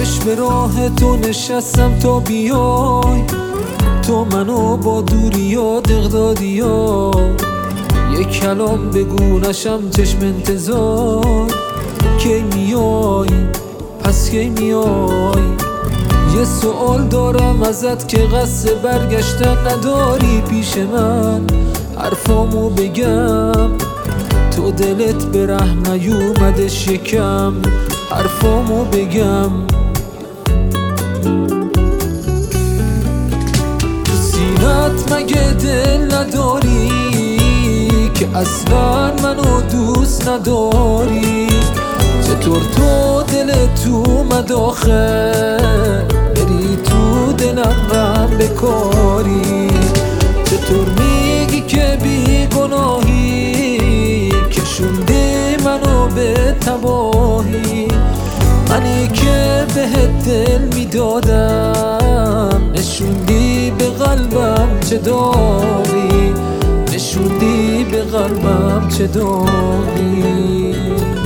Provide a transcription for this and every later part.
چشم راه تو نشستم تا بیای، تو منو با دوری دق دادی. یک کلام بگو نشم چشم انتظار، کی میای پس کی میای؟ یه سوال دارم ازت که قصد برگشتن نداری پیش من، حرفامو بگم تو دلت به رحم نیومدش یکم، حرفامو بگم. تو سینت مگه دل نداری که اصلا منو دوست نداری؟ چطور تو دلت اومد آخه بری تو دلم غم بکاری؟ چطور میگی که بی گناهی کشوندی منو به تباهی؟ منی که بهت دل میدادم نشوندی به قلبم چه داغی، نشوندی به قلبم چه داغی.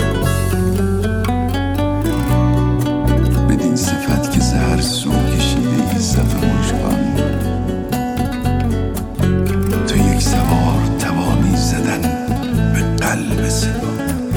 بدین صفت که زهر سو کشیده ای صف مژگان، تو یک سوار توانی زدن به قلب سیاه.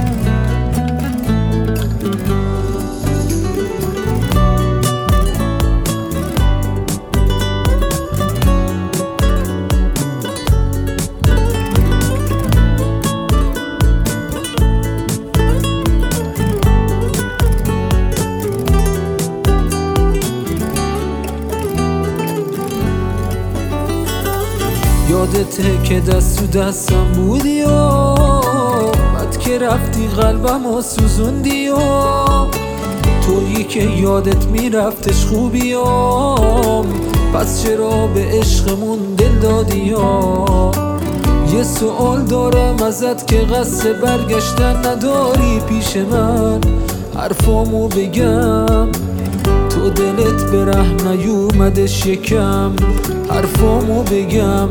یادته که دست تو دستم بودی و بعد که رفتی قلبمو سوزوندی و تویی که یادت میرفتش خوبیام، پس چرا به عشقمون دل دادی؟ یه سوال دارم ازت که قصد برگشتن نداری پیش من، حرفامو بگم تو دلت به رحم نیومدش یکم، حرفامو بگم.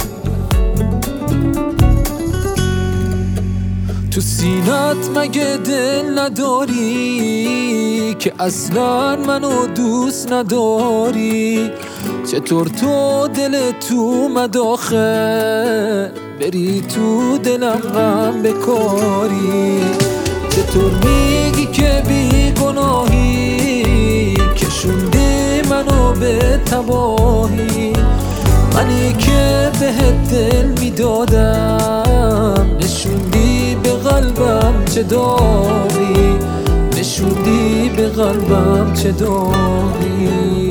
تو سینت مگه دل نداری که اصلا منو دوست نداری؟ چطور تو دلت اومد آخه بری تو دلم غم بکاری؟ چطور میگی که بی گناهی کشوندی منو به تباهی؟ منی که بهت دل میدادم نشوندی به قلبم چه داغی، نشوندی به قلبم چه داغی.